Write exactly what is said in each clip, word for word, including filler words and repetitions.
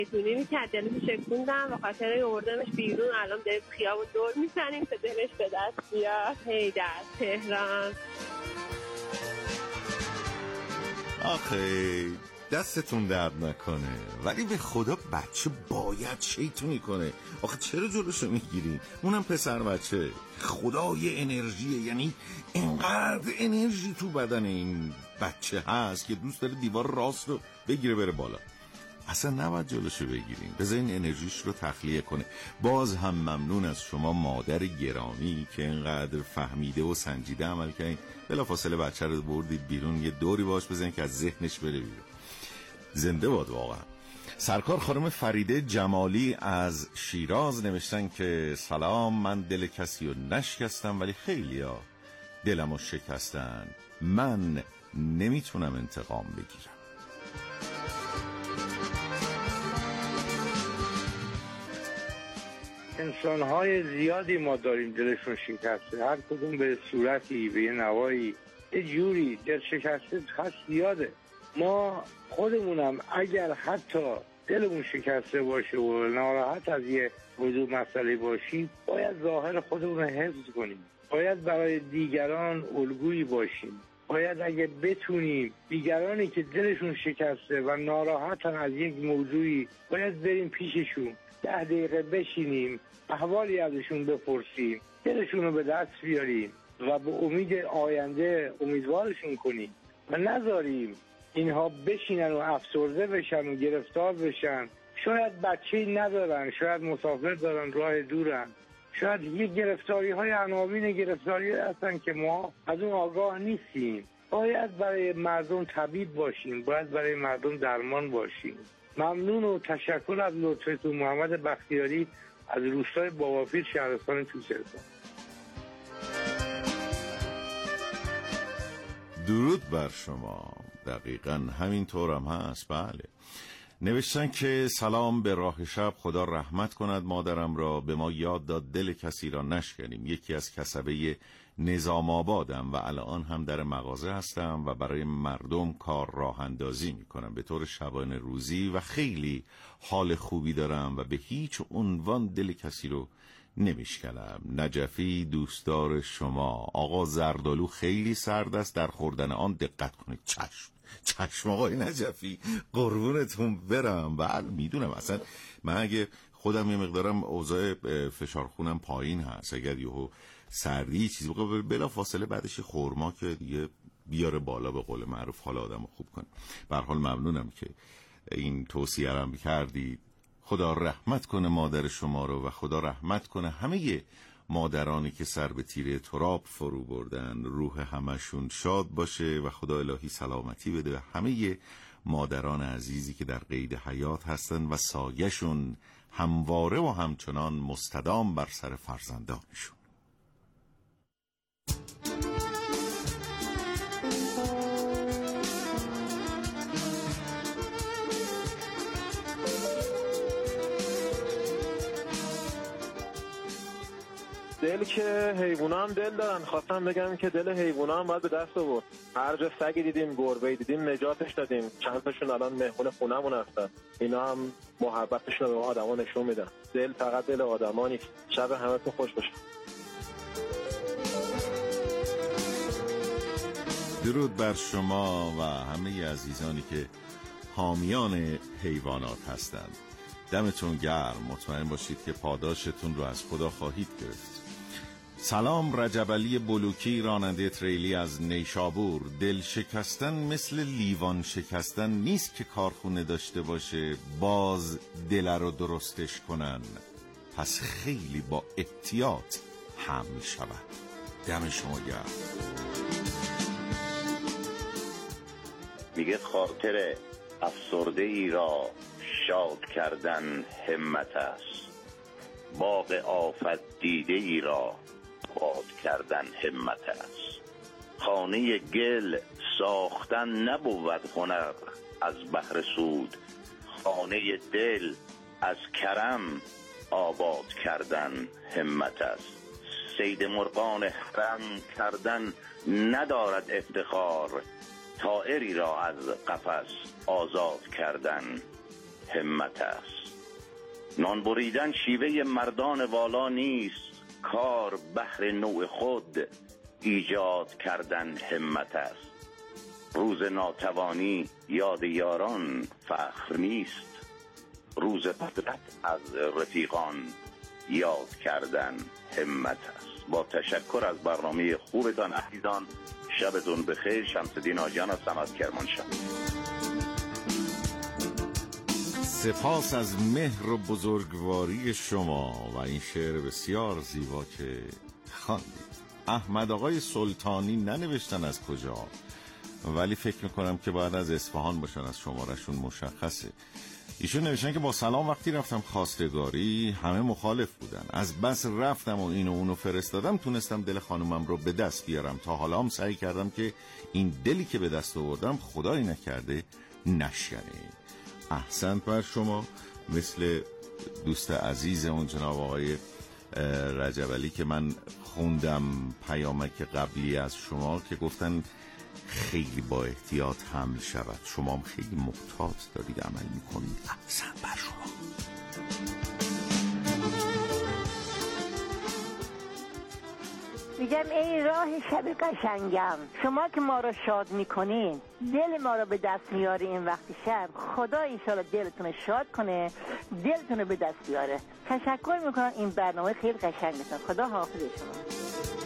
میتونیم که دلش شکوندم و خاطر آوردنش بیرون. الان داریم خیابون دور میزنیم که دلش به دست بیاد. هی در تهران. آخه دستتون درد نکنه، ولی به خدا بچه باید شیطونی کنه. آخه چرا جلوشو میگیرین؟ اونم پسر بچه. خدا یه انرژیه، یعنی اینقدر انرژی تو بدن این بچه هست که دوست داره دیوار راست رو بگیره بره بالا. اصلا نباید جلوشو بگیرین، بذار این انرژیش رو تخلیه کنه. باز هم ممنون از شما مادر گرامی که اینقدر فهمیده و سنجیده عمل کردین. بلافاصله بچه رو بردید بیرون، یه دوری باش بزنین که از ذهنش بره بیرون. زنده باد واقعا. سرکار خانم فریده جمالی از شیراز نوشتن که سلام، من دل کسی رو نشکستم ولی خیلیا دلمو شکستن. من نمیتونم انتقام بگیرم. انسان‌های زیادی ما داریم دلشون شکسته، هر کدوم به صورتی، به یه نوایی، یه جوری دل شکسته هست زیاده. ما خودمونم اگر حتی دلمون شکسته باشه و ناراحت از یه موضوع مسئله باشیم، باید ظاهر خودمون رو حفظ کنیم، باید برای دیگران الگویی باشیم، باید اگه بتونیم دیگرانی که دلشون شکسته و ناراحتن از یک موضوعی، باید بریم پیششون، ده دقیقه بشینیم، احوالی ازشون بپرسیم، دلشون رو به دست بیاریم و به امید آینده امیدوارشون کنیم و نذاریم اینها بشینن و افسرده بشن و گرفتار بشن. شاید بچه‌ای ندارن، شاید مسافر دارن، راه دورن، شاید یه گرفتاری های عناوین گرفتاری هستن که ما از اون آگاه نیستیم. باید برای مردم طبیب باشیم، باید برای مردم درمان باشیم. ممنون و تشکر از لطفتون. محمد بختیاری از روستای بابافیر، شهرستان توسرستان. درود بر شما. دقیقاً همینطور هم هست. بله، نوشتن که سلام، به راه شب خدا رحمت کند مادرم را، به ما یاد داد دل کسی را نشکنیم. یکی از کسبه نظام آبادم و الان هم در مغازه هستم و برای مردم کار راه اندازی می کنم به طور شبانه روزی و خیلی حال خوبی دارم و به هیچ عنوان دل کسی رو نمیشکنم. نجفی دوستدار شما. آقا زردالو خیلی سرد است، در خوردن آن دقت کنید. چشم چشم آقای نجفی، قربونتون برم. بله میدونم، اصلا من اگه خودم یه مقدارم اوضاع فشار خونم پایین هست، اگر یهو سردی چیزی بقى بلا فاصله بعدش خورما که دیگه بیاره بالا، به قول معروف حال آدمو خوب کنه. به هر حال ممنونم که این توصیه رو کردید. خدا رحمت کنه مادر شما رو و خدا رحمت کنه همه مادرانی که سر به تیره تراب فرو بردن. روح همشون شاد باشه و خدا الهی سلامتی بده و همه مادران عزیزی که در قید حیات هستن و سایه‌شون همواره و همچنان مستدام بر سر فرزندانشون. دل که حیوونا هم دل دارن. خواستم بگم که دل حیوونا هم باید به دست آورد. هر جا سگی دیدیم، گربه‌ای دیدیم، نجاتش دادیم. چند تاشون الان مهمون خونمون هستن. اینا هم محبتشون رو به آدما نشون میدن. دل فقط دل آدما نیست. شب همتون خوش باشه. درود بر شما و همه عزیزانی که حامیان حیوانات هستند. دمتون گرم. مطمئن باشید که پاداشتون رو از خدا خواهید گرفت. سلام، رجب علی بلوکی، راننده تریلی از نیشابور. دل شکستن مثل لیوان شکستن نیست که کارخونه داشته باشه باز دل رو درستش کنن، پس خیلی با احتیاط هم می شود. دم شما گرم. میگه خاطر افسرده ای را شاد کردن همت است، باغ آفت دیده ای را باد کردن همت است. خانه گل ساختن نبود هنر از بهر سود، خانه دل از کرم آباد کردن همت است. صید مرغان حرم کردن ندارد افتخار، طائری را از قفس آزاد کردن همت است. نان بریدن شیوه مردان والا نیست، کار بهر نوع خود ایجاد کردن همت است. روز ناتوانی یاد یاران فخر نیست، روز غفلت از رفیقان یاد کردن همت است. با تشکر از برنامه خوبتان عزیزان، شبتون بخیر. شمس‌الدین آجیان هستم از کرمانشاه. سپاس از مهر و بزرگواری شما و این شعر بسیار زیبا که خواندید. احمد آقای سلطانی ننوشتن از کجا، ولی فکر میکنم که باید از اصفهان باشن، از شمارشون مشخصه. ایشون نوشتن که با سلام، وقتی رفتم خواستگاری همه مخالف بودن، از بس رفتم و اینو اونو فرستادم تونستم دل خانومم رو به دست بیارم. تا حالا هم سعی کردم که این دلی که به دست آوردم خدایی نکرده نشکنه. احسنت بر شما. مثل دوست عزیزمون جناب آقای رجب علی که من خوندم پیامک قبلی از شما که گفتن خیلی با احتیاط حمل شود، شما هم خیلی محتاط دارید عمل میکنید. احسنت بر شما. میگم ای راه شب قشنگم، شما که ما رو شاد میکنین، دل ما رو به دست میاره این وقت شب. خدا انشالله دلتون رو شاد کنه، دلتون رو به دست بیاره. تشکر میکنم، این برنامه خیلی قشنگتون. خدا حافظ شما.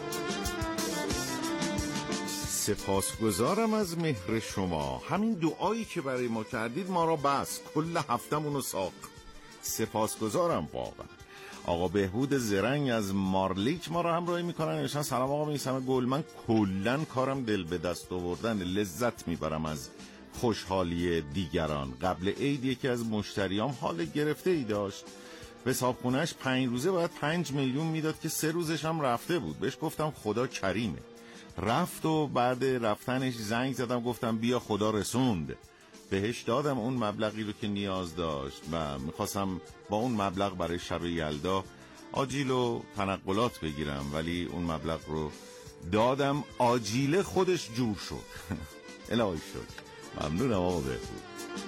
سپاسگزارم از مهر شما. همین دعایی که برای ما کردید ما را بس، کل هفتمونو ساخت. سپاسگزارم واقعا. آقا بهبود زرنگ از مارلیک ما را همراهی میکنن. نوشتن سلام آقا میثم گل، من کلن کارم دل به دست آوردن، لذت میبرم از خوشحالی دیگران. قبل عید یکی از مشتریام حال گرفته ای داشت، به حسابخونه‌اش پنج روزه باید پنج میلیون میداد که سه روزش هم رفته بود. بهش گفتم خدا کریمه. رفت و بعد رفتنش زنگ زدم گفتم بیا خدا رسوند. بهش دادم اون مبلغی رو که نیاز داشت و میخواستم با اون مبلغ برای شب یلدا آجیل و تنقلات بگیرم، ولی اون مبلغ رو دادم، آجیله خودش جور شد. الهی شد. ممنونم آقا بهبود.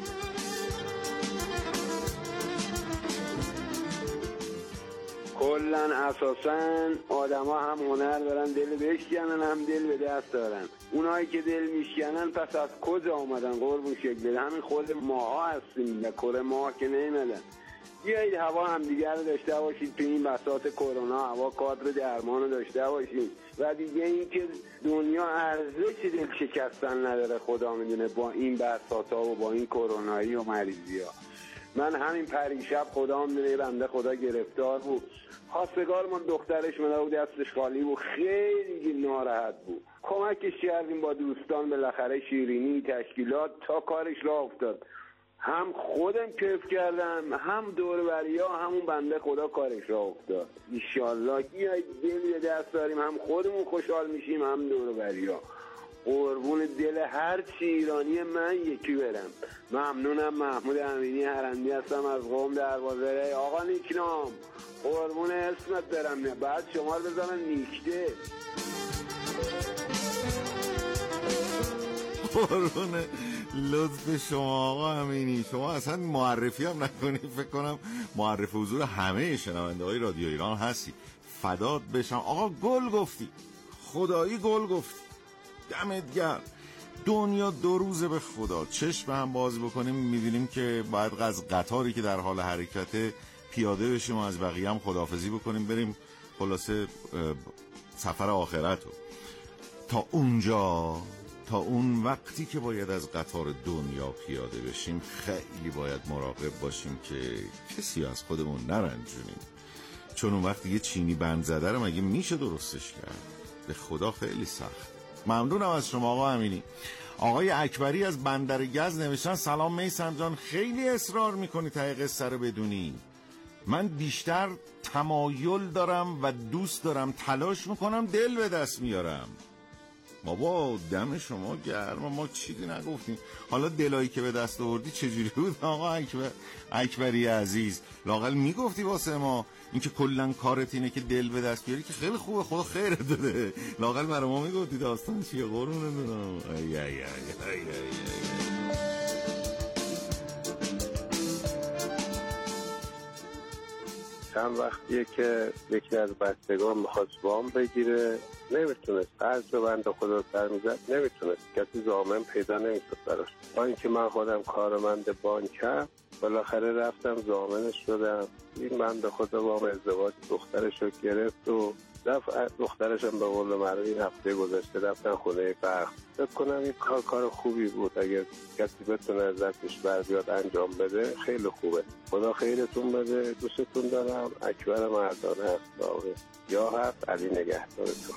کلن اساسا آدم ها هم هنر دارن دل بشکنن، هم دل به دست دارن. اونایی که دل میشکنن پس از کجا آمدن؟ قربون شکل همین خود ماها هستیم، به کره ماه که نیمدن. بیایید هوا هم دیگر رو داشته باشید، تو این بساط کرونا هوا کادر درمان رو داشته باشید. و دیگه این که دنیا ارزش دل شکستن نداره، خدا میدونه با این بساط ها و با این کرونایی و مریضی ها. من همین پریشب خدا میدونه بنده خدا گرفتار بود، خواستگار من دخترش مده و دستش خالی بود، خیلی ناراحت بود. کمکش کردیم با دوستان، بالاخره شیرینی تشکیلات تا کارش راه افتاد. هم خودم کیف کردم، هم دور بریا، همون بنده خدا کارش راه افتاد. انشالله بیایید دل دست داریم، هم خودمون خوشحال میشیم هم دور بریا. قربون دل هر چی ایرانی من یکی برم. ممنونم. محمود امینی هرندی هستم از قم دروازه. آقا نیکنام قربون اسمت برم، بعد شما رو بزنن نیکته. قربون لطف شما آقا امینی. شما اصلا معرفی هم نکنی، فکر کنم معرف حضور همه شنونده های رادیو ایران هستی. فدات بشم آقا. گل گفتی، خدایی گل گفتی، دمت گرم. دنیا دو روزه به خدا. چشم هم باز بکنیم میبینیم که باید از قطاری که در حال حرکت پیاده بشیم و از بقیه هم خداحافظی بکنیم، بریم خلاصه سفر آخرت رو. تا اونجا، تا اون وقتی که باید از قطار دنیا پیاده بشیم، خیلی باید مراقب باشیم که کسی از خودمون نرنجونیم، چون اون وقت یه چینی بند زده رو مگه میشه درستش کرد؟ به خدا خیلی سخت. ممنونم از شما آقا امینی. آقای اکبری از بندر گز نوشتن سلام میثم جان، خیلی اصرار میکنی ته قصه رو بدونی. من بیشتر تمایل دارم و دوست دارم، تلاش میکنم دل به دست میارم. بابا دم شما گرم، ما چیزی نگفتیم. حالا دلایی که به دست آوردی چجوری بود آقا اکبر اکبری عزیز؟ لااقل میگفتی واسه ما اینکه کلا کارت اینه که دل به دست بیاری که خیلی خوبه، خدا خیرت بده. لااقل برای ما میگفتی داستان چیه قربونت برم. ای ای ای ای ای ای. چند وقتیه که یکی از بستگان میخواست وام بگیره، نمیتونست. قرض رو بنده خدا سر میزد، نمیتونست. کسی ضامن پیدا نمیشد براش. با اینکه من خودم کارمند بانکم، بالاخره رفتم ضامنش شدم. این بنده خدا وام ازدواج دخترش رو گرفت و دفعه دخترش هم به قول معروف این هفته گذشته رفتن خونه فقر. فکر کنم این کار کار خوبی بود. اگر کسی بتونه از دستش بر بیاد انجام بده خیلی خوبه. خدا خیرتون بده. دوستتون دارم. اکبر مردانه هست. یا هست علی نگهدارتون.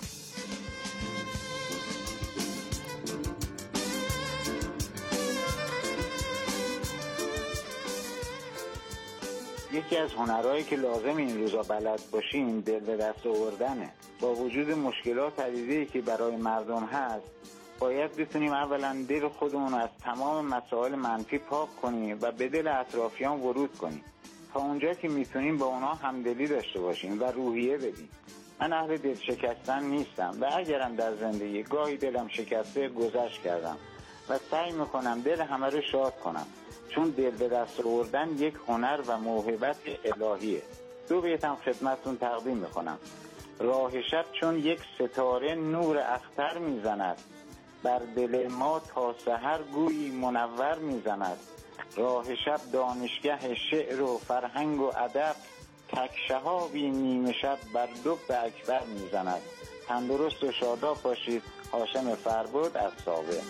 یکی از هنرهایی که لازم این روزا بلد باشیم دل به دست آوردنه. با وجود مشکلات عدیده‌ای که برای مردم هست، باید بتونیم اولا دل خودمون از تمام مسائل منفی پاک کنیم و به دل اطرافیان ورود کنیم. تا اونجا که میتونیم با اونا همدلی داشته باشیم و روحیه بدیم. من اهل دل شکستن نیستم و اگرم در زندگی گاهی دلم شکسته گذشت کردم و سعی میکنم دل همه رو شاد کنم، چون دل به دست آوردن یک هنر و موهبت الهیه. دو بیتم خدمتتون تقدیم میکنم. راه شب چون یک ستاره نور اختر میزند، بر دل ما تا سحر گویی منور میزند. راه شب دانشگاه شعر و فرهنگ و ادب، تک شهابی نیمه شب بر دب اکبر میزند. تندرست و شاداب باشید. هاشم فربد از ساوه.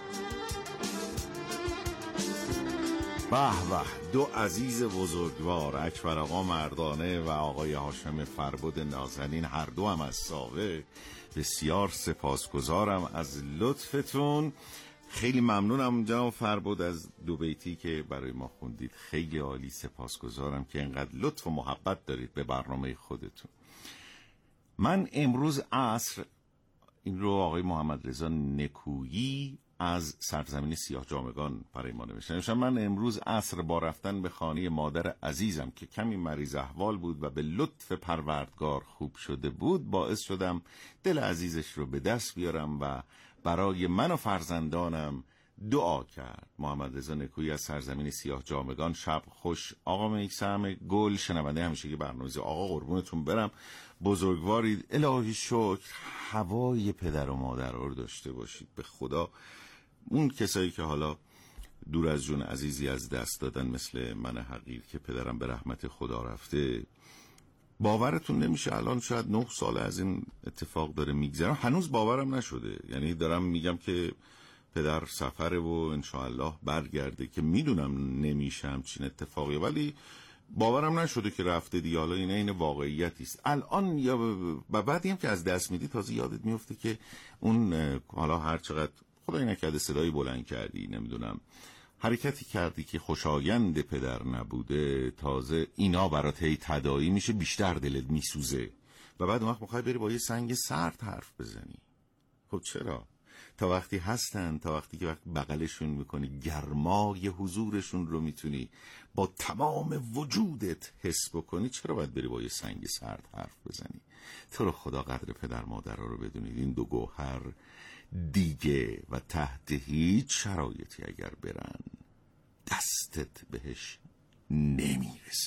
به به، دو عزیز بزرگوار، اکبر آقا مردانه و آقای هاشم فربد نازنین، هر دو هم از ساوه. بسیار سپاسگزارم از لطفتون. خیلی ممنونم جناب فربد از دو بیتی که برای ما خوندید. خیلی عالی، سپاسگزارم که اینقدر لطف و محبت دارید به برنامه خودتون. من امروز عصر، این رو آقای محمد رضا نکویی از سرزمین سیاه جامگان برای ما نوشتن. من امروز عصر با رفتن به خانه مادر عزیزم که کمی مریض احوال بود و به لطف پروردگار خوب شده بود، باعث شدم دل عزیزش رو به دست بیارم و برای من و فرزندانم دعا کرد. محمد رضا نکویی از سرزمین سیاه جامگان. شب خوش آقا میثم گل، شنونده همیشگی برنامه. آقا قربونتون برم، بزرگوارید. الهی شکر هوای پدر و مادر رو داشته باشید. به خدا اون کسایی که حالا دور از جون عزیزی از دست دادن، مثل من حقیر که پدرم به رحمت خدا رفته، باورتون نمیشه الان شاید نه سال از این اتفاق داره میگذره، هنوز باورم نشده. یعنی دارم میگم که پدر سفره و انشاءالله برگرده، که میدونم نمیشه همچین اتفاقی، ولی باورم نشده که رفته دیگه. حالا این این واقعیتی است الان. یا بعدی هم که از دست میدی تازه یادت میفته که اون حالا هر چقدر خدای نکرده صدایی بلند کردی، نمیدونم حرکتی کردی که خوشایند پدر نبوده، تازه اینا برات هی تداعی میشه، بیشتر دلت میسوزه و بعد اون وقت میخوای بری با یه سنگ سرد حرف بزنی. خب چرا؟ تا وقتی هستن، تا وقتی که وقتی بغلشون میکنی، گرمای حضورشون رو میتونی با تمام وجودت حس بکنی، چرا باید بری با یه سنگ سرد حرف بزنی؟ تو رو خدا قدر پدر مادر رو بدونید. این دو گوهر دیگه و تحت هیچ شرایطی اگر برن دستت بهش نمیرسه.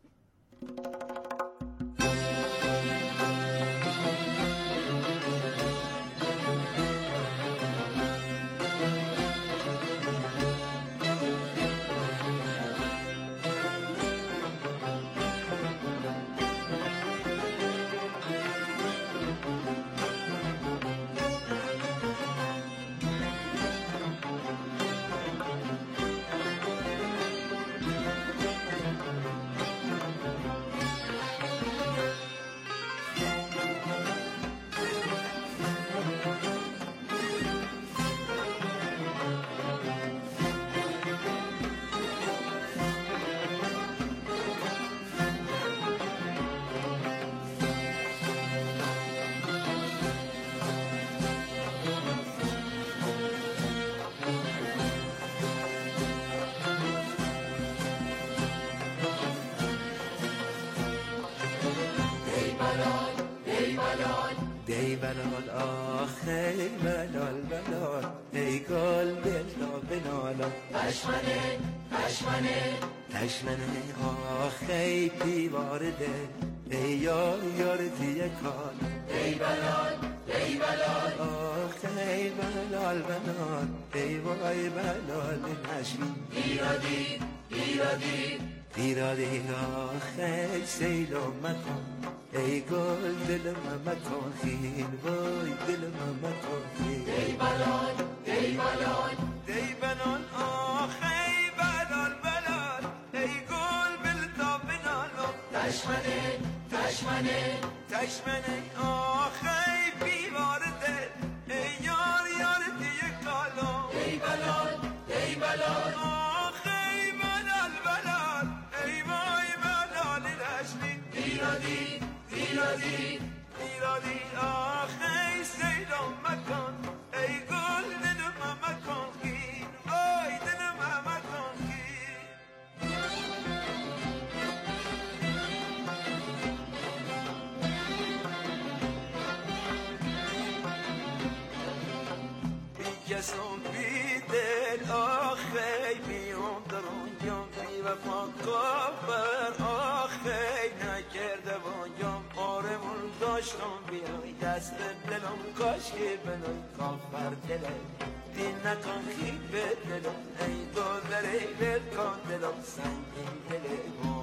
ای بلال آخ ای بلال بلال ای گل دل تا بنالا تشمنه تشمنه تشمنه آخ ای آخی دیوار دل ای یار یار دیگه کار ای بلال ای بلال آخ ای بلال بلال ای وای بلال نشین ایرادی ایرادی ایرادی آخ سیل و مکن ای گل دل مکن خیل وای دل مکن خیل ای بلال ای بلال ای بلال آخ ای بلال بلال ای گل بلتا بنالو تشمنه تشمنه تشمنه آخ ای بیوار دل ای یار یار دیگه کالو ای بلال ای بلال آخ ای بلال بلال ای وای بلال رشنی ایرادی ایرادی ایرادی آخ ای سیلم مکن ای گل دلم مکن خیل وای دلم مکن خیل بی کسم بی دل آخ ای بیام درون جام بی وفا کافر آخ ای نکرده وانجام آرمون داشتم بیای دست دلم کاش که بنای کافر دلم دین نکن خیل به دلم ای دو دره بل کن دلم سنگین دلم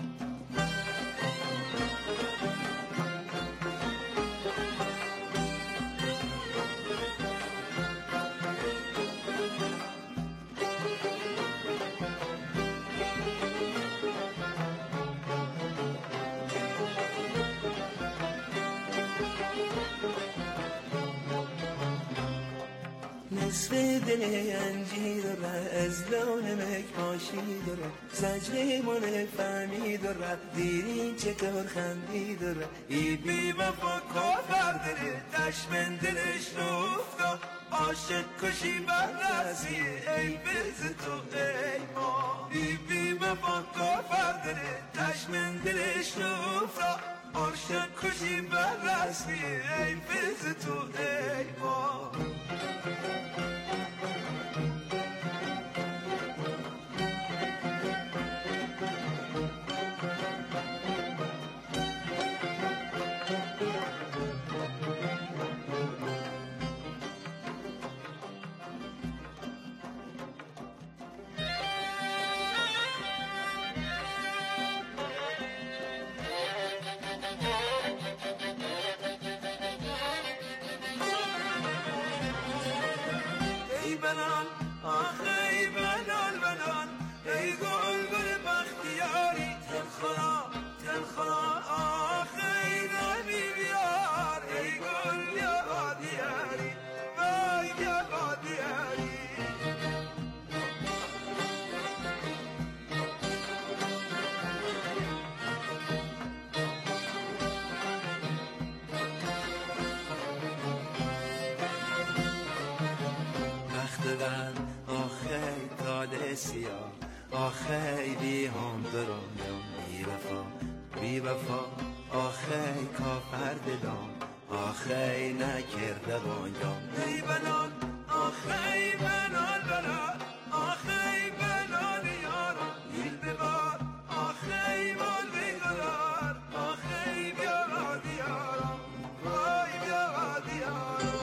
نصف دل انجیر داره از لانمک ماشی داره زجر من فهمی داره دیرین چطور خندی داره ای بی وفا کافر داره دشمن دلش رفتا عاشق کشی بررسی ای بز تو ای ما ای بی وفا کافر داره دشمن دلش رفتا عاشق کشی بررسی ای بز تو ای ما آخی تاله سیاه آخی بی هم درونم بی وفا بی وفا آخی کافر دلم آخی نکرده بانجام ای بلال آخی بلال بلال آخی بلال یارم دل ببار آخی مال بگرار آخی بیا دیارم وای بیا دیارم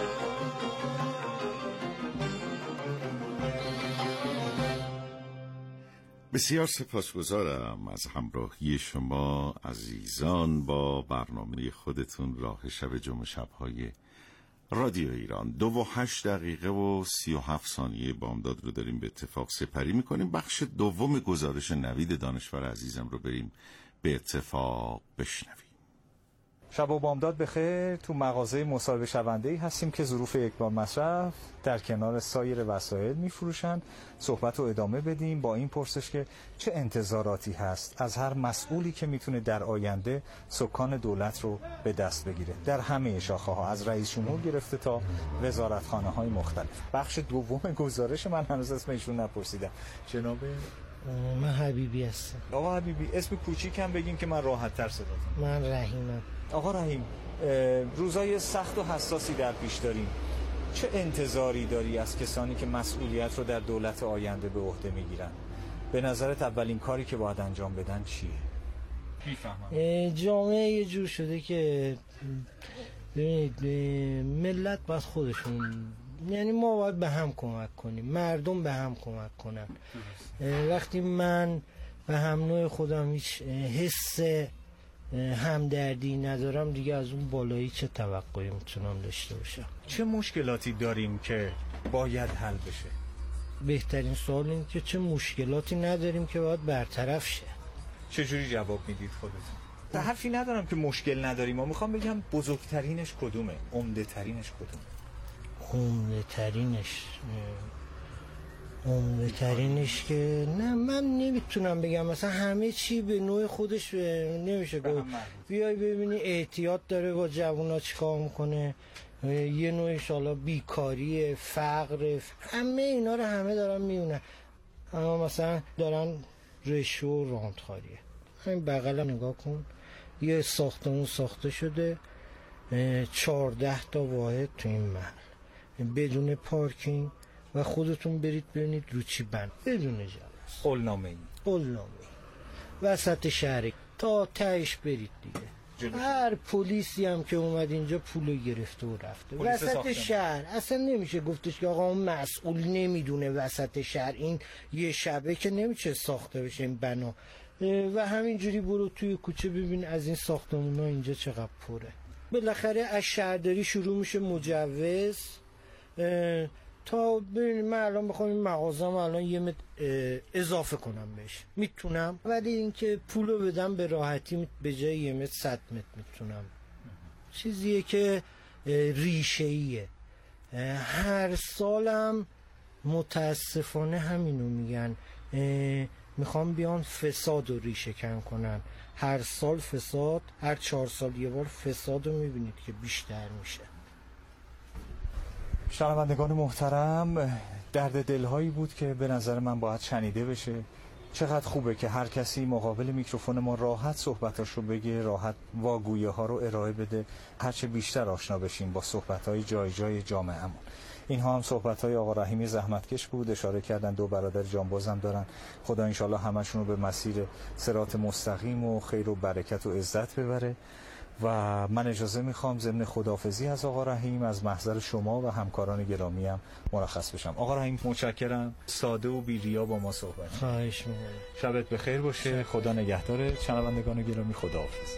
بسیار سپاسگزارم از همراهی شما عزیزان با برنامه خودتون راه شب جمعه شب‌های رادیو ایران. دو و هشت دقیقه و سی و هفت ثانیه بامداد رو داریم به اتفاق سپری میکنیم. بخش دوم گزارش نوید دانشور عزیزم رو بریم به اتفاق بشنویم. شب و بامداد بخیر. تو مغازه مصاحبه شونده‌ای هستیم که ظروف یکبار مصرف در کنار سایر وسایل میفروشن. صحبت رو ادامه بدیم با این پرسش که چه انتظاراتی هست از هر مسئولی که میتونه در آینده سکان دولت رو به دست بگیره در همه شاخه ها، از رئیس جمهور گرفته تا وزارتخانه های مختلف. بخش دوم گزارش من هنوز اسم ایشون نپرسیدم. جناب من حبیبی هستم. آقا حبیبی اسم کوچیکم بگین که من راحت تر صداتون. من رحیمم. آقا رحیم، روزای سخت و حساسی در پیش داریم. چه انتظاری داری از کسانی که مسئولیت رو در دولت آینده به عهده میگیرن؟ به نظرت اولین کاری که باید انجام بدن چیه؟ میفهمم. جامعه یه جور شده که ببینید ملت باید خودشون، یعنی ما باید به هم کمک کنیم، مردم به هم کمک کنن. وقتی من به هم نوع خودم هیچ حس همدردی ندارم، دیگه از اون بالایی چه توقعی میتونم داشته باشم؟ چه مشکلاتی داریم که باید حل بشه؟ بهترین سوال این که چه مشکلاتی نداریم که باید برطرف شه. چجوری جواب میدید خودتون؟ تا حرفی ندارم که مشکل نداریم، ما میخوام بگم بزرگترینش کدومه؟ عمده ترینش کدومه؟ عمده ترینش عمده ترینش که نه، من نمیتونم بگم مثلا همه چی به نوع خودش نمیشه گفت. بیای ببینی احتیاط داره با جوونا چیکار میکنه، یه نوعش حالا بیکاری، فقر، همه اینا رو همه دارن میونه. اما مثلا دارن رشوه و راندخاریه. همین بغل نگاه کن، یه ساختمون ساخته شده چهارده تا واحد تو این محل بدون پارکینگ و خودتون برید ببینید رو چی بند، بدون اجازه، قولنامه‌ای قولنامه‌ای وسط شهر تا تهش برید دیگه. هر پلیسی هم که اومد اینجا پولو گرفته و رفته وسط شهر. اصلا نمیشه گفتش که آقا اون مسئول نمیدونه وسط شهر این یه شبه که نمیشه ساخته بشه این بنا. و همینجوری برو توی کوچه ببین از این ساختمونا اینجا چقدر پره. بالاخره از شهرداری شروع میشه مجوز تا ببینید من الان بخوام این مغازم الان یه متر اضافه کنم بهش میتونم، ولی اینکه پولو بدم به راحتی به جای یه متر صد متر میتونم. چیزیه که ریشه ایه. هر سالم متاسفانه همینو میگن، میخوام بیان فساد رو ریشه کن کنن. هر سال فساد، هر چهار سال یه بار فساد رو میبینید که بیشتر میشه. شنوندگان محترم، درد دلهایی بود که به نظر من باید شنیده بشه. چقدر خوبه که هر کسی مقابل میکروفون ما راحت صحبتاشو بگه، راحت واگویه ها رو ارائه بده، هرچه بیشتر آشنا بشیم با صحبت‌های جای جای جامعه‌مون. اینها هم صحبت‌های آقا رحیمی زحمتکش بود. اشاره کردن دو برادر جانبازم دارن. خدا انشالله همشون رو به مسیر صراط مستقیم و خیر و برکت و عزت ببره. و من اجازه میخوام ضمن خداحافظی از آقا رحیم از محضر شما و همکاران گرامیم مرخص بشم. آقا رحیم متشکرم، ساده و بی ریا با ما صحبت. خواهش می‌کنم. شبت بخیر باشه. خدا نگهدار شنوندگان گرامی. خداحافظ.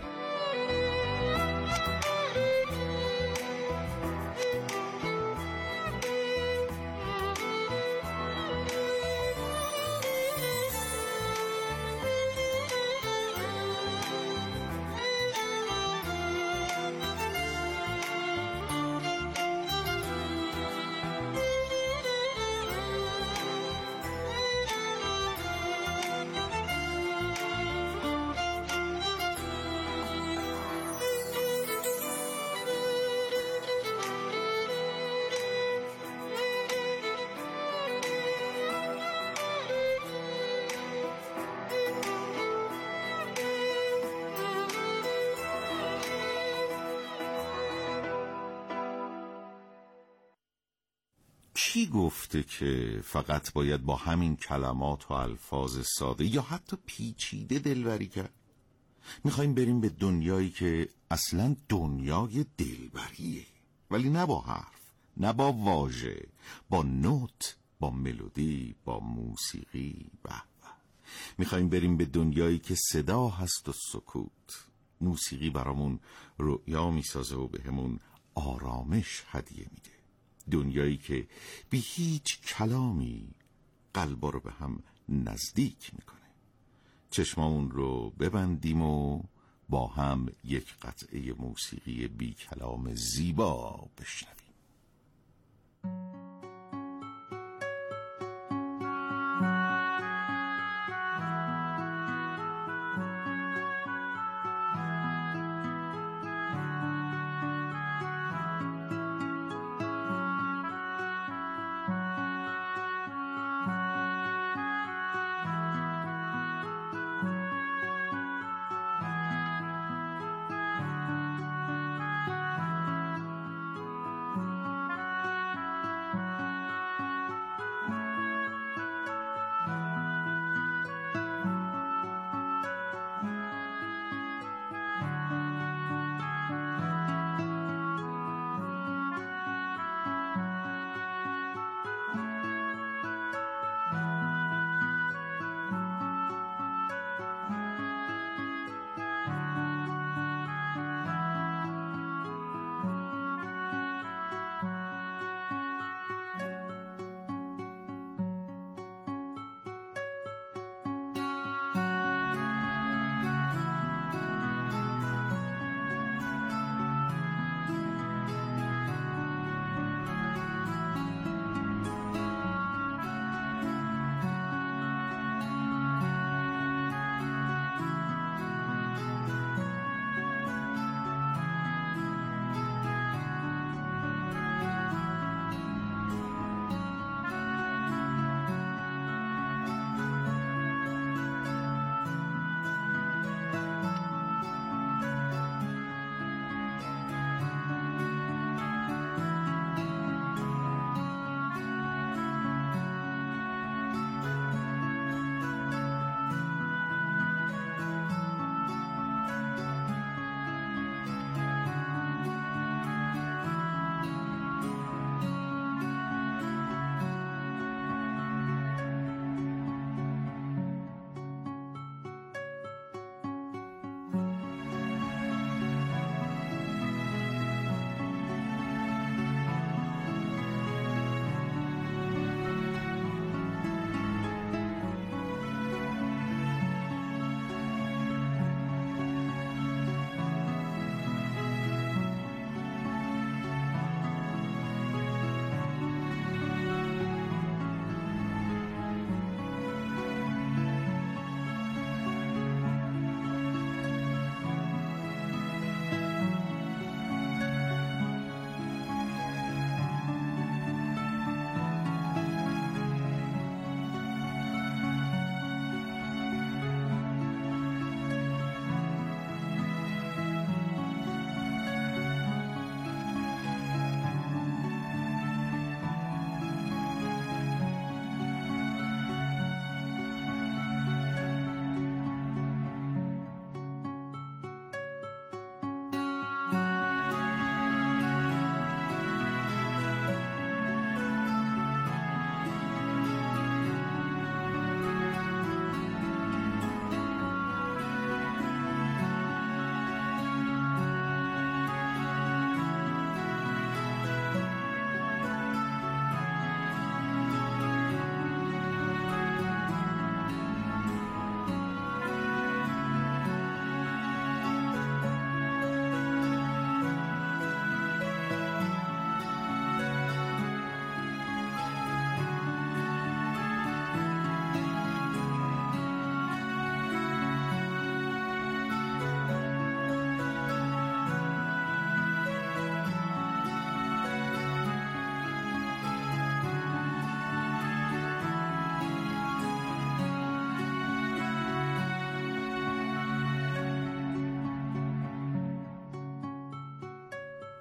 کی گفته که فقط باید با همین کلمات و الفاظ ساده یا حتی پیچیده دلبری کرد؟ میخوایم بریم به دنیایی که اصلا دنیای دلبریه، ولی نه با حرف، نه با واژه، با نوت، با ملودی، با موسیقی. به به. میخوایم بریم به دنیایی که صدا هست و سکوت. موسیقی برامون رؤیا میسازه و بهمون آرامش هدیه میده. دنیایی که بی هیچ کلامی قلبا رو به هم نزدیک میکنه. چشمامون رو ببندیم و با هم یک قطعه موسیقی بی کلام زیبا بشنویم.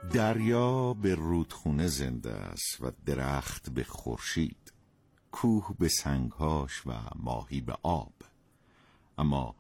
دریا به رودخونه زنده است و درخت به خورشید، کوه به سنگهاش و ماهی به آب، اما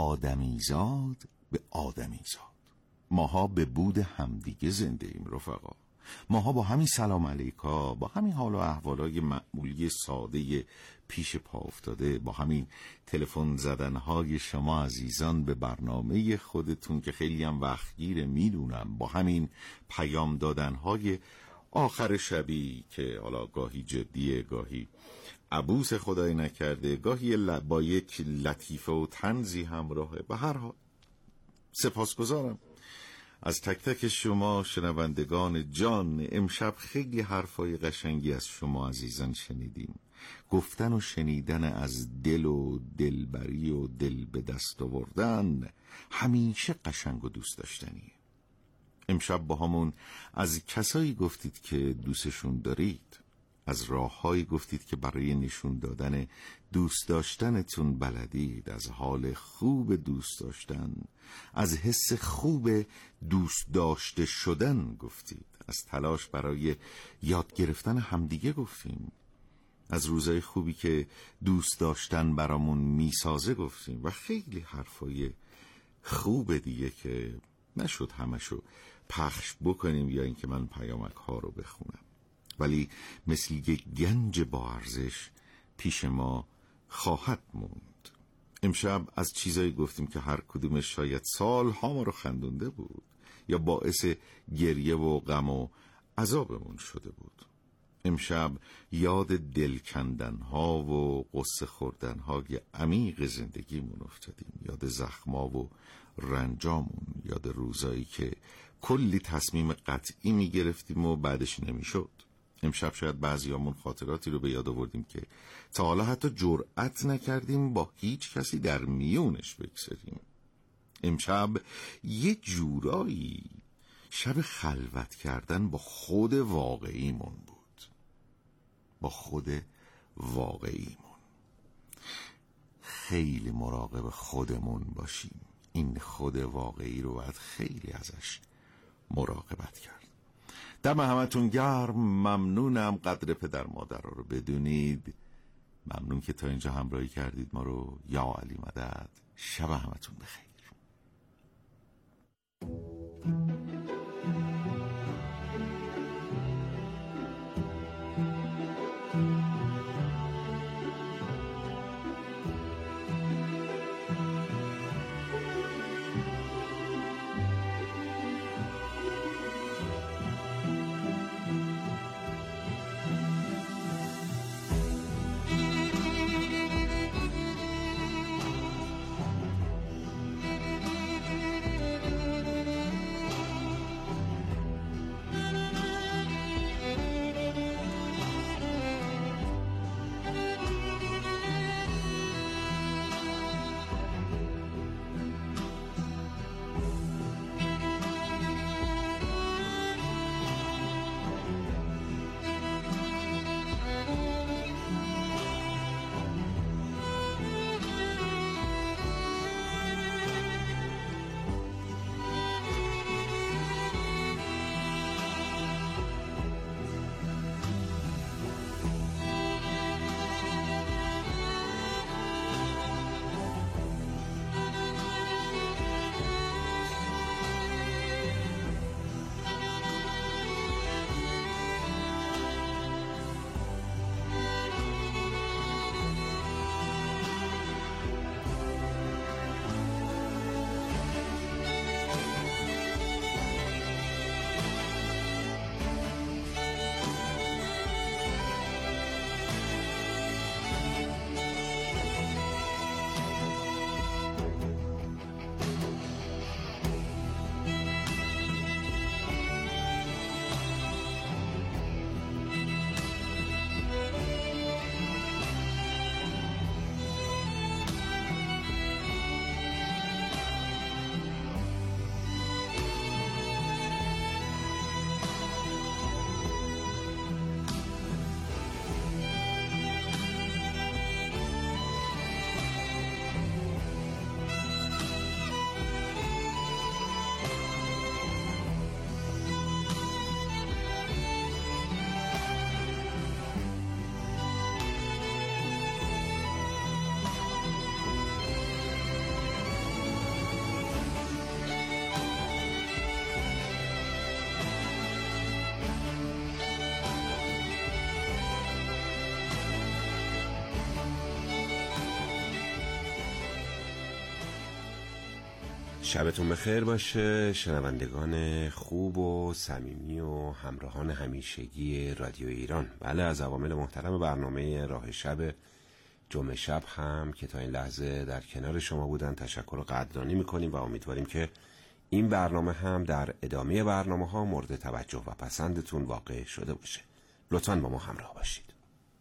آدمیزاد به آدمیزاد. ماها به بود همدیگه زنده ایم رفقا. ماها با همین سلام علیکا، با همین حال و احوالای معمولی ساده پیش پا افتاده، با همین تلفن زدنهای شما عزیزان به برنامه خودتون که خیلی هم وقتگیره میدونم، با همین پیام دادنهای آخر شبی که حالا گاهی جدیه، گاهی عبوس خدای نکرده، گاهی با یک لطیفه و طنزی همراهه. به هر حال سپاسگزارم از تک تک شما شنوندگان جان. امشب خیلی حرفای قشنگی از شما عزیزان شنیدیم. گفتن و شنیدن از دل و دلبری و دل به دست آوردن همیشه قشنگ و دوست داشتنیه. امشب با همون از کسایی گفتید که دوستشون دارید، از راههایی گفتید که برای نشون دادن دوست داشتنتون بلدید، از حال خوب دوست داشتن، از حس خوب دوست داشته شدن گفتید، از تلاش برای یاد گرفتن همدیگه گفتیم، از روزای خوبی که دوست داشتن برامون میسازه گفتیم و خیلی حرفای خوب دیگه که نشد همشو پخش بکنیم یا اینکه من پیامک ها رو بخونم، ولی مثل یک گنج با ارزش پیش ما خواهد موند. امشب از چیزایی گفتیم که هر کدومش شاید سالها ما رو خندونده بود یا باعث گریه و غم و عذابمون شده بود. امشب یاد دل کندن ها و قصه خوردن های عمیق زندگیمون افتادیم، یاد زخما و رنجامون، یاد روزایی که کلی تصمیم قطعی می گرفتیم و بعدش نمی شد. امشب شاید بعضیامون خاطراتی رو به یاد آوردیم که تا حالا حتی جرأت نکردیم با هیچ کسی در میونش بگذاریم. امشب یه جورایی شب خلوت کردن با خود واقعیمون بود، با خود واقعیمون. خیلی مراقب خودمون باشیم. این خود واقعی رو باید خیلی ازش مراقبت کرد. دم همتون گرم. ممنونم. قدر پدر مادر رو بدونید. ممنون که تا اینجا همراهی کردید ما رو. یا علی مدد. شب همتون بخیر. شبتون بخیر باشه شنوندگان خوب و صمیمی و همراهان همیشگی رادیو ایران. بله، از عوامل محترم برنامه راه شب جمعه شب هم که تا این لحظه در کنار شما بودن تشکر و قدردانی میکنیم و امیدواریم که این برنامه هم در ادامه برنامه ها مورد توجه و پسندتون واقع شده باشه. لطفاً با ما همراه باشید.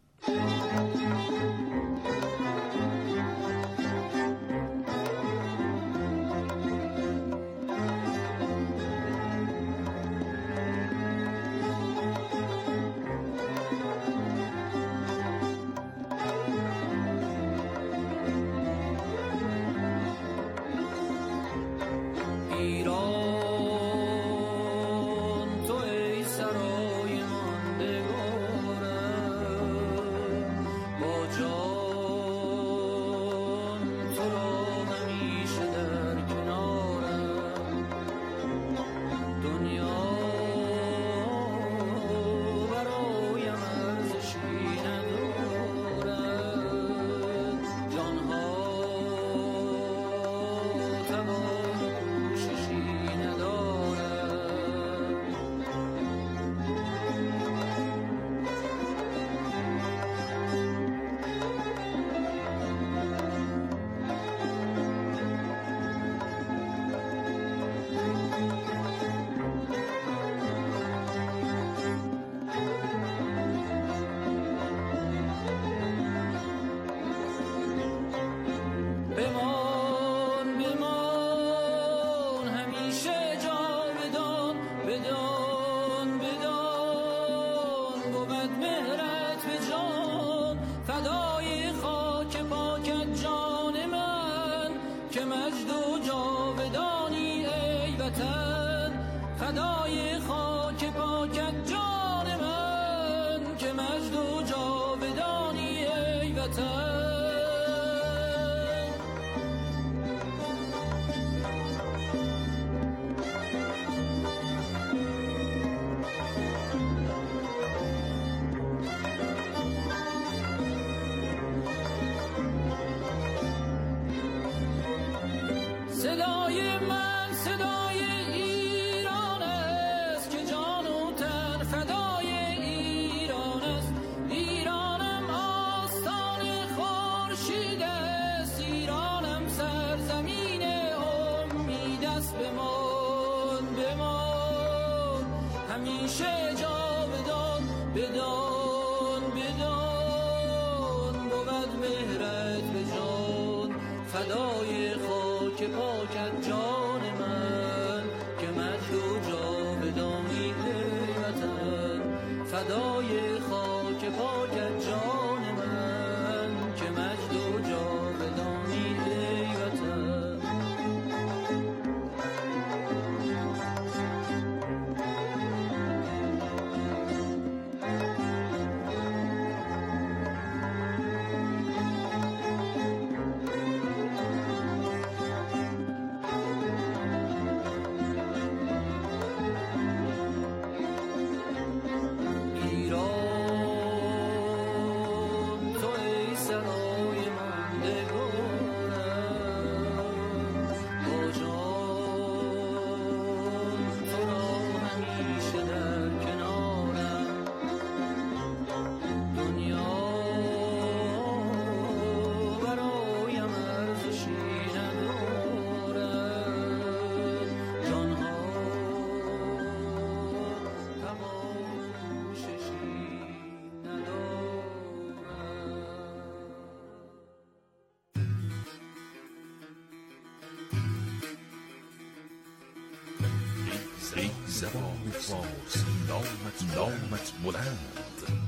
زبان فارسی نامت نامت بلند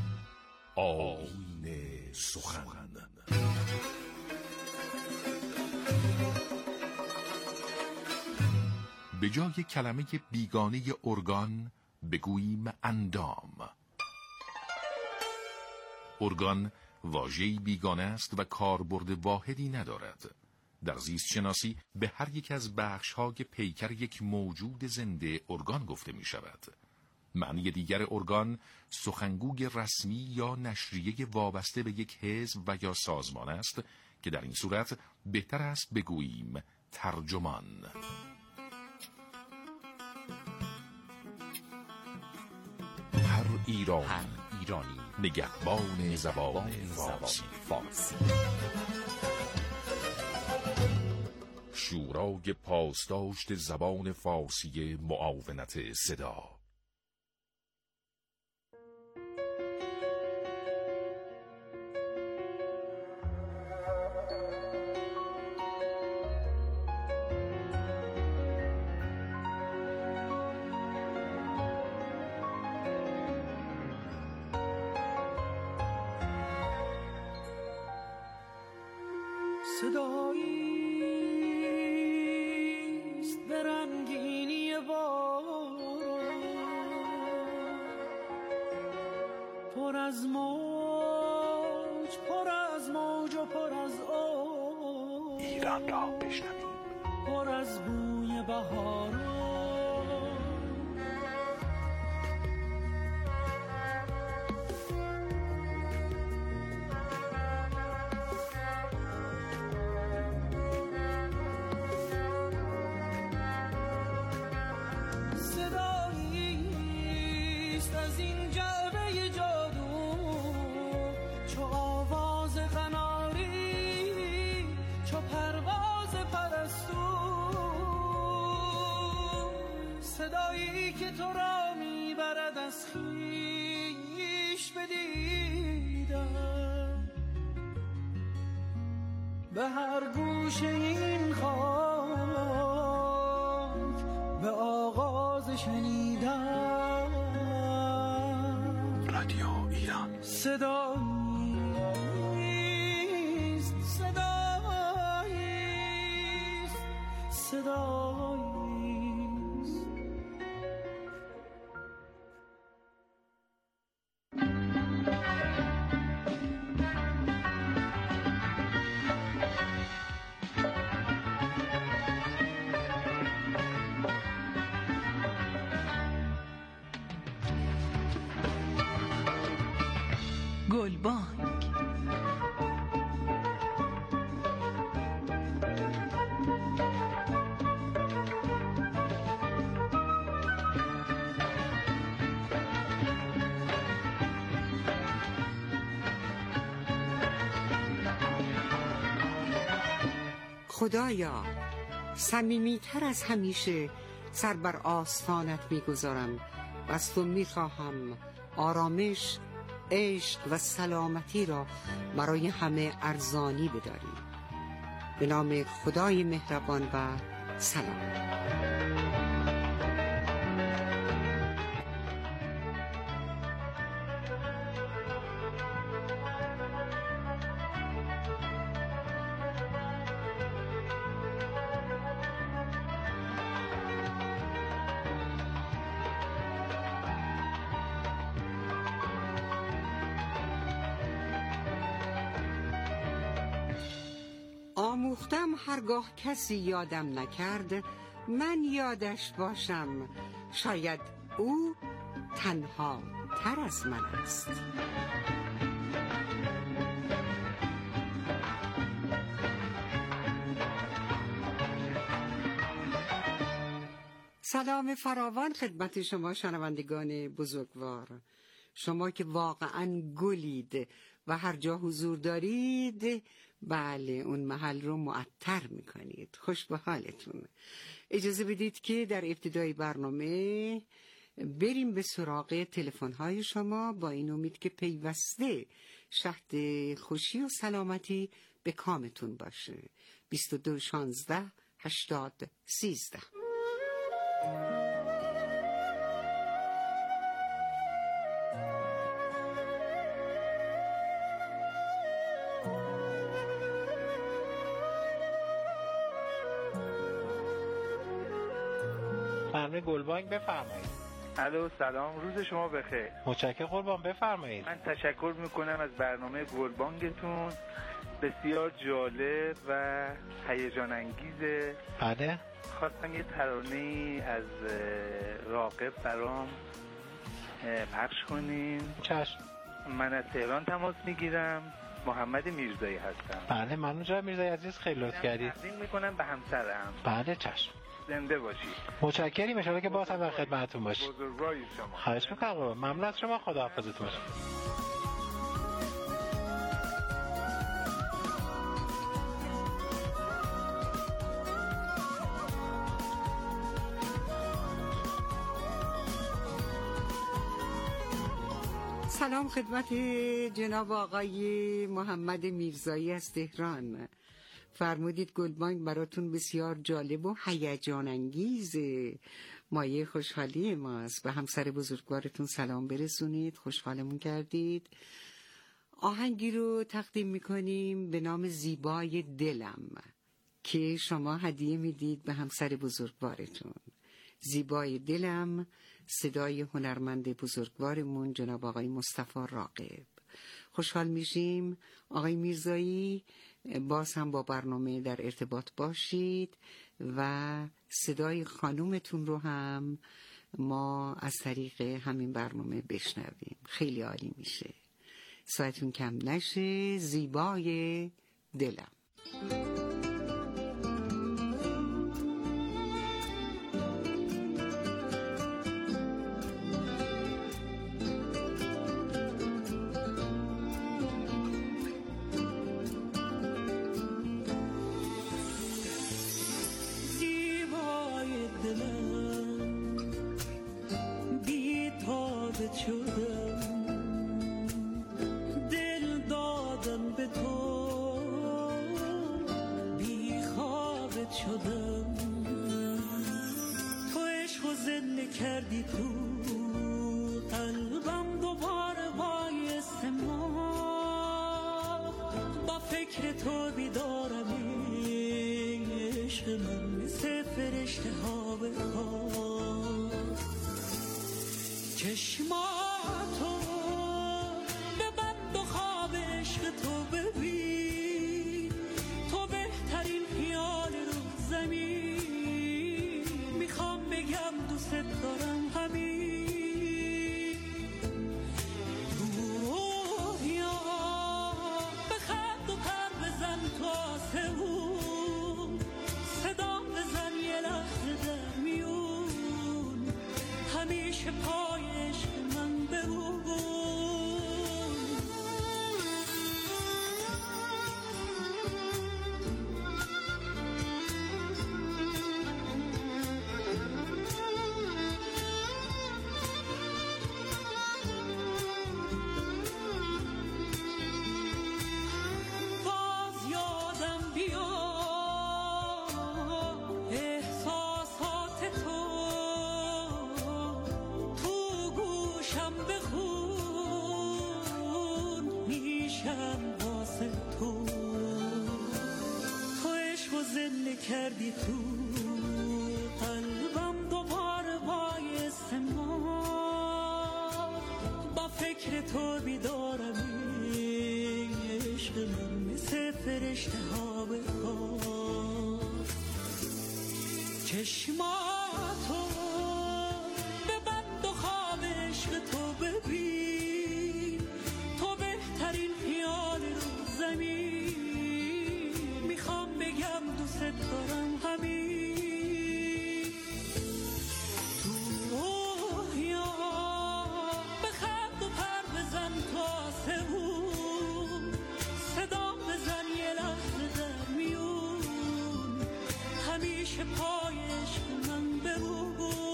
آیین سخن. به جای کلمه بیگانه ارگان بگوییم اندام. ارگان واژه‌ای بیگانه است و کاربرد واحدی ندارد. در زیست شناسی به هر یک از بخش‌های پیکر یک موجود زنده ارگان گفته می شود. معنی دیگر ارگان سخنگوی رسمی یا نشریه وابسته به یک حزب و یا سازمان است که در این صورت بهتر است بگوییم ترجمان. ایرانی هر ایرانی نگهبان زبان فارسی. فارسی. شورای پاسداشت زبان فارسی معاونت صدا. صداییست به رنگینی باران، پر از موج، پر از موج و پر از آب، ایران را بشنویم، پر از بوی بهاران. صدایی که تو را میبرد از خویش بدیدم، به هر گوشه این خاک به آغاز شنیدم. رادیو ایران صداییست، صداییست، صداییست. گلبانگ. خدایا، صمیمی‌تر از همیشه سر بر آستانت می‌گذارم و از تو می‌خواهم آرامش، عشق و سلامتی را برای همه ارزانی بداری. به نام خدای مهربان و سلام. آموختم هرگاه کسی یادم نکرد من یادش باشم، شاید او تنها تر از من است. سلام فراوان خدمت شما شنوندگان بزرگوار، شما که واقعاً گلید و هر جا حضور دارید بله اون محل رو معطر میکنید. خوش به حالتون. اجازه بدید که در ابتدای برنامه بریم به سراغ تلفن‌های شما با این امید که پیوسته شهد خوشی و سلامتی به کامتون باشه. بیست و دو شانزده هشتاد سیزده. خانم گلبانگ بفرمایید. الو سلام، روز شما بخیر. متشکرم قربان، بفرمایید. من تشکر میکنم از برنامه گلبانگتون، بسیار جالب و هیجان انگیزه. بله. خواستم یه ترانه‌ای از راغب برام پخش کنیم. چشم. من از تهران تماس میگیرم، محمد میرزایی هستم. بله، من اونجا میرزایی عزیز خیلی لطف کردید. تقدیم میکنم به همسرم. بله چشم. زنده باشی. متشکریم، ان شاءالله که باز هم در خدمتتون باشیم. بزرگواری شما. خواهش می‌کنم قربان. ممنون از شما، خداحافظتون باشه. سلام خدمت جناب آقای محمد میرزایی از تهران. فرمودید گلبانگ براتون بسیار جالب و هیجان انگیزه، مایه خوشحالی ماست. به همسر بزرگوارتون سلام برسونید، خوشحالمون کردید. آهنگی رو تقدیم میکنیم به نام زیبای دلم که شما هدیه میدید به همسر بزرگوارتون. زیبای دلم، صدای هنرمند بزرگوارمون جناب آقای مصطفی راغب. خوشحال میشیم آقای میرزایی باز هم با برنامه در ارتباط باشید و صدای خانومتون رو هم ما از طریق همین برنامه بشنویم. خیلی عالی میشه. ساعتون کم نشه. زیبای دلم. کردی تو قلبم دوباره وایس ما، با فکر تو بیدارم عشق من مثل فرشته ها به خواب. چشماتو ببند و خواب عشق تو ببین، تو بهترین خیال رو زمین. میخوام بگم دوست دارم همین، تو روحیا بخند و پر بزن تو آسمون، صدا بزن یه لحظه در میون، همیشه پای عشق من بمون. کردی تو قلبم دوباره وایس ما، با فکر تو بیدارم عشق من مثل فرشته ها به خواب. چشماتو ببند و خواب عشق تو ببین، تو بهترین خیال رو زمین. میخوام بگم دوست دارم همین، تو روحیا بخند و پر بزن تو آسمون، صدا بزن یه لحظه در میون، همیشه پای عشق من بمون.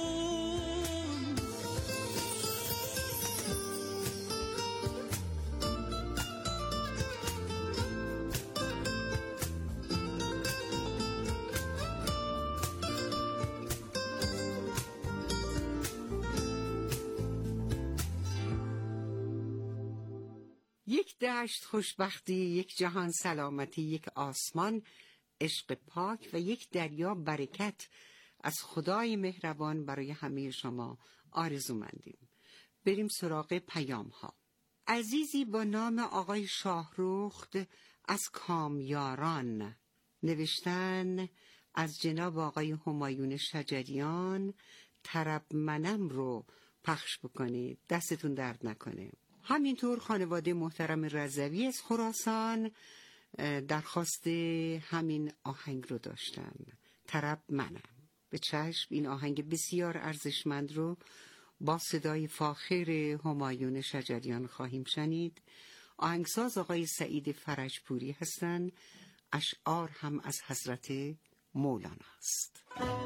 یک دشت خوشبختی، یک جهان سلامتی، یک آسمان عشق پاک و یک دریا برکت از خدای مهربان برای همه شما آرزومندیم. بریم سراغ پیام ها. عزیزی با نام آقای شاهرخت از کامیاران نوشتن از جناب آقای همایون شجریان طرب منم رو پخش بکنید، دستتون درد نکنه. همینطور خانواده محترم رضوی از خراسان درخواست همین آهنگ رو داشتن، طرب منم. به چشم این آهنگ بسیار ارزشمند رو با صدای فاخر همایون شجریان خواهیم شنید. آهنگساز آقای سعید فرجپوری هستند. اشعار هم از حضرت مولانا است.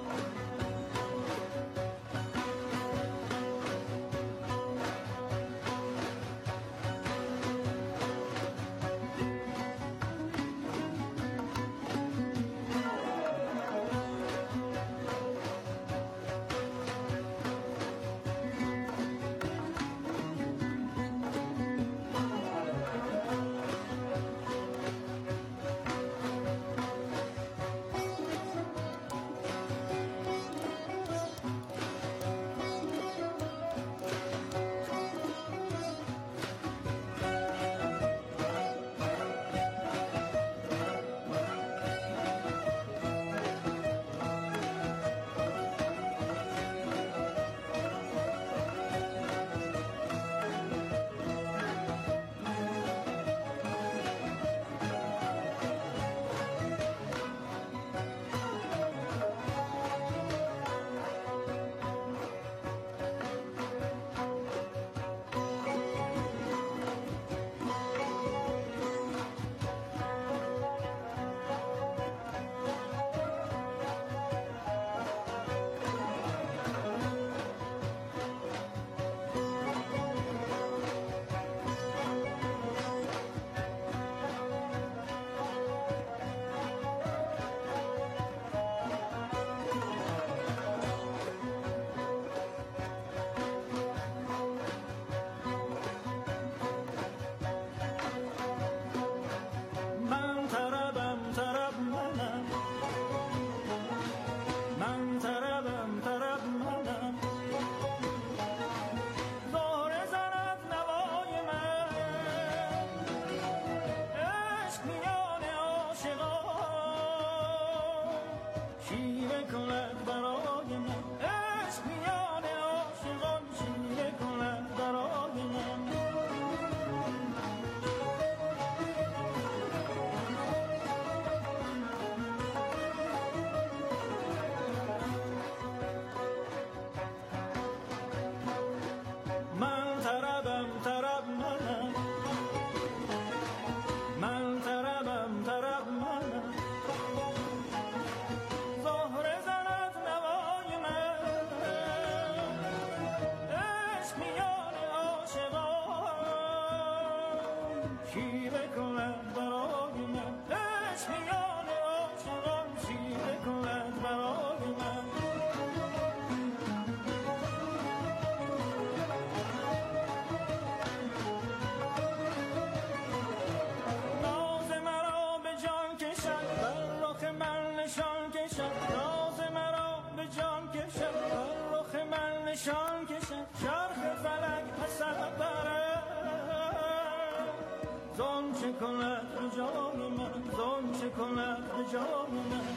نشان کشد چرخ فلک حسب بره زون چه کند به جان من زون چه کند به جان من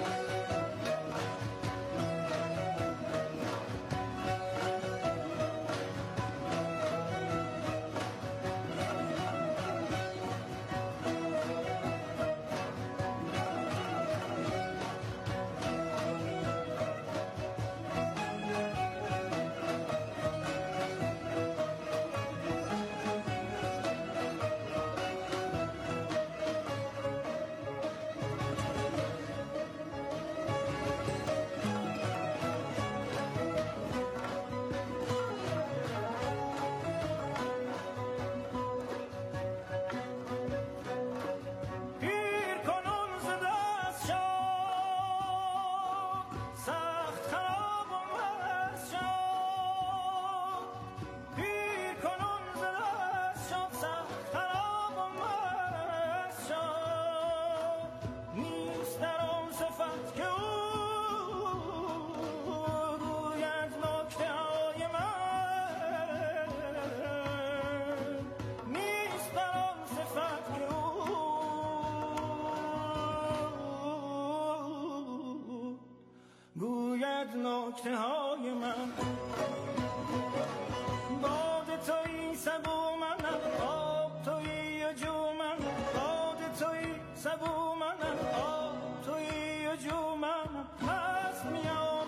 نکته های من باد تویی سبو منم آب تویی و جو منم باد تویی سبو منم آب تویی و جو منم هست میام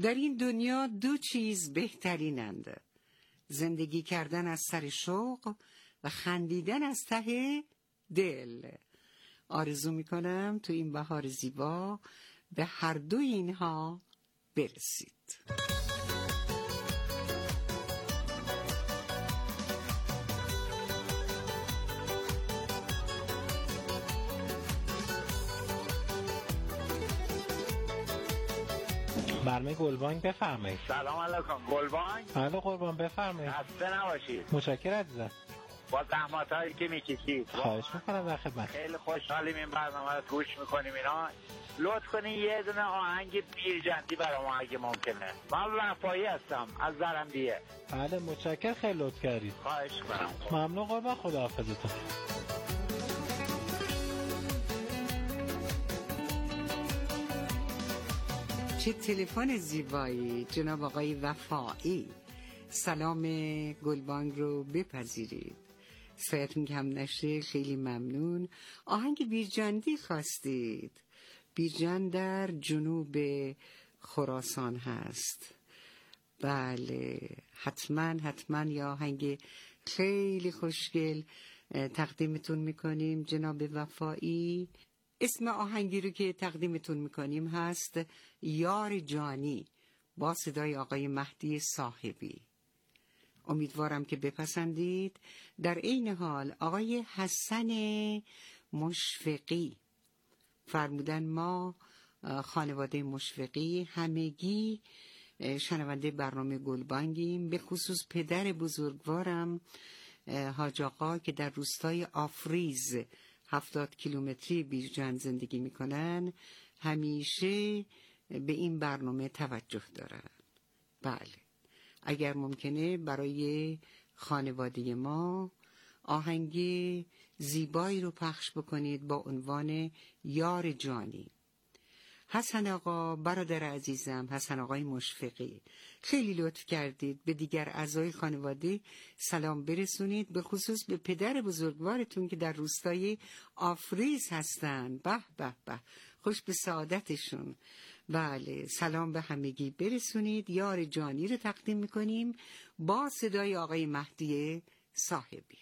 در این دنیا دو چیز بهترینند: زندگی کردن از سر شوق و خندیدن از ته دل. آرزو میکنم تو این بهار زیبا به هر دو اینها برسید. برنامه گلبانگ بفرمایید. سلام علیکم. گلبانگ؟ بله قربان بفرمایید. خسته نباشید. متشکرم عزیزم. با زحماتایی که میکشید خواهش میکنم در خدمت. خیلی خوشحالیم این برنامه رو گوش میکنیم. اینا لطف کنین یه دونه آهنگ بیرجندی برام اگه ممکنه. من وفایی هستم از زرندیه. بله متشکرم، خیلی لطف کردید. خواهش میکنم. ممنون قربان، خداحافظتون. چه تلفن زیبایی جناب آقای وفایی. سلام گلبانگ رو بپذیرید. سایتون کم نشه، خیلی ممنون. آهنگ بیرجندی خواستید. بیرجند در جنوب خراسان هست. بله حتما حتما یا آهنگ خیلی خوشگل تقدیمتون میکنیم جناب وفایی. اسم آهنگی رو که تقدیمتون میکنیم هست یار جانی با صدای آقای مهدی صاحبی. امیدوارم که بپسندید. در این حال آقای حسن مشفقی فرمودن ما خانواده مشفقی همگی شنونده برنامه گلبانگیم، به خصوص پدر بزرگوارم حاج آقا که در روستای آفریز هفتاد کیلومتری بیرجند زندگی میکنن، همیشه به این برنامه توجه دارن. بله اگر ممکنه برای خانواده ما آهنگ زیبایی رو پخش بکنید با عنوان یار جانی. حسن آقا برادر عزیزم، حسن آقای مشفقی، خیلی لطف کردید به دیگر اعضای خانواده سلام برسونید، به خصوص به پدر بزرگوارتون که در روستای آفریز هستن. به به به، خوش به سعادتشون. بله سلام به همگی برسونید. یار جانی رو تقدیم میکنیم با صدای آقای مهدی صاحبی.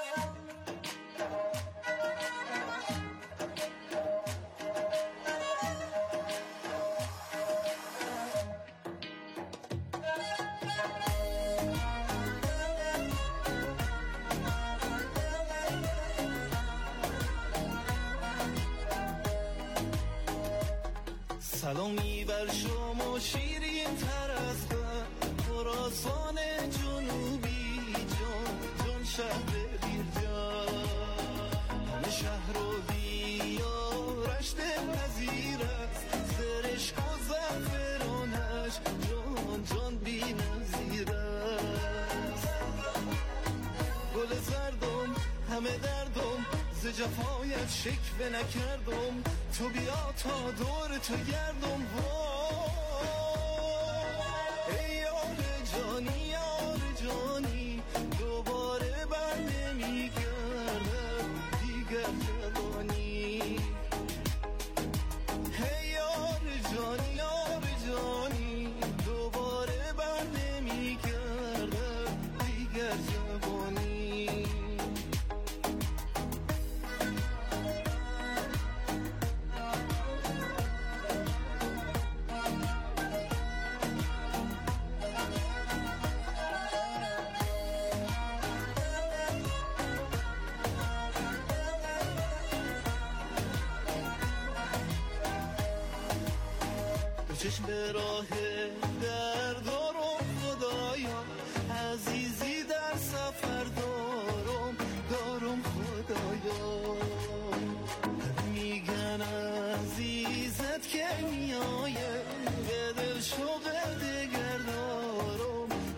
سلامی بر شما شیرین تر از خراسان جنوبی، جان جان شهر بیرجان. همه شهر و دیارش دلپذیر است، زرشک و زعفرانش جان جان بی نظیر است. گل زردم همه دردم ز جفایت شکوه نکردم، تو بیا تا دور تو گردم. ای یار جانی یار جانی، دوباره بر نمیگردم دیگر جوانی. ای یار جانی یار جانی، دوباره بر نمیگردم دیگر جوانی. چشم به راه